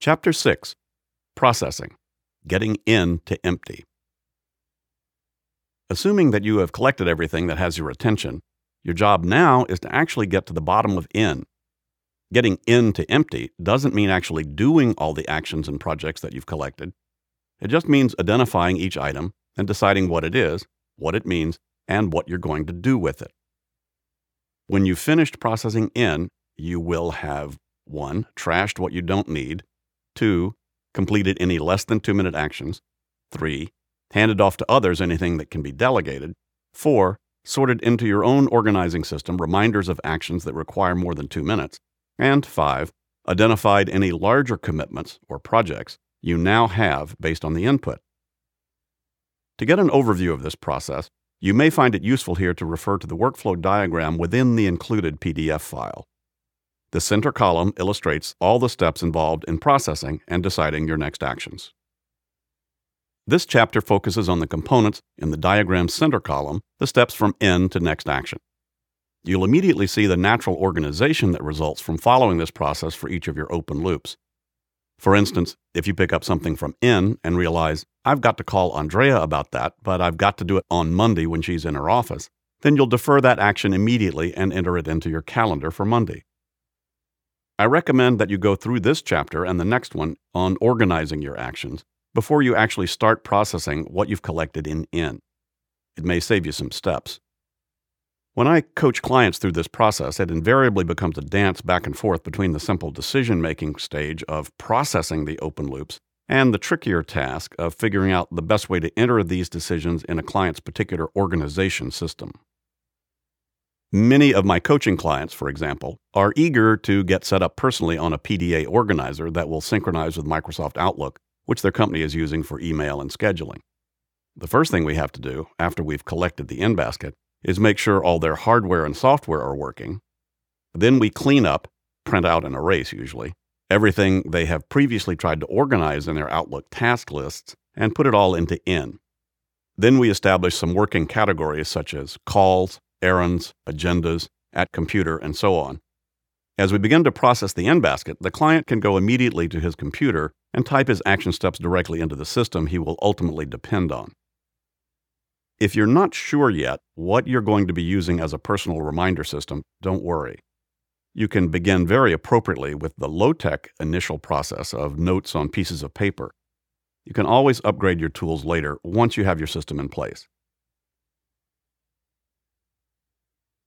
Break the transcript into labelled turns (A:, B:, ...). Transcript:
A: Chapter 6, Processing, Getting In to Empty. Assuming that you have collected everything that has your attention, your job now is to actually get to the bottom of in. Getting in to empty doesn't mean actually doing all the actions and projects that you've collected. It just means identifying each item and deciding what it is, what it means, and what you're going to do with it. When you've finished processing in, you will have 1. Trashed what you don't need, 2. Completed any less than 2-minute actions, 3. Handed off to others anything that can be delegated, 4. Sorted into your own organizing system reminders of actions that require more than 2 minutes, and 5. Identified any larger commitments or projects you now have based on the input. To get an overview of this process, you may find it useful here to refer to the workflow diagram within the included PDF file. The center column illustrates all the steps involved in processing and deciding your next actions. This chapter focuses on the components in the diagram's center column, the steps from in to next action. You'll immediately see the natural organization that results from following this process for each of your open loops. For instance, if you pick up something from in and realize, I've got to call Andrea about that, but I've got to do it on Monday when she's in her office, then you'll defer that action immediately and enter it into your calendar for Monday. I recommend that you go through this chapter and the next one on organizing your actions before you actually start processing what you've collected in in. It may save you some steps. When I coach clients through this process, it invariably becomes a dance back and forth between the simple decision-making stage of processing the open loops and the trickier task of figuring out the best way to enter these decisions in a client's particular organization system. Many of my coaching clients, for example, are eager to get set up personally on a PDA organizer that will synchronize with Microsoft Outlook, which their company is using for email and scheduling. The first thing we have to do, after we've collected the in-basket, is make sure all their hardware and software are working. Then we clean up, print out and erase usually, everything they have previously tried to organize in their Outlook task lists and put it all into in. Then we establish some working categories such as calls, errands, agendas, at computer, and so on. As we begin to process the in-basket, the client can go immediately to his computer and type his action steps directly into the system he will ultimately depend on. If you're not sure yet what you're going to be using as a personal reminder system, don't worry. You can begin very appropriately with the low-tech initial process of notes on pieces of paper. You can always upgrade your tools later once you have your system in place.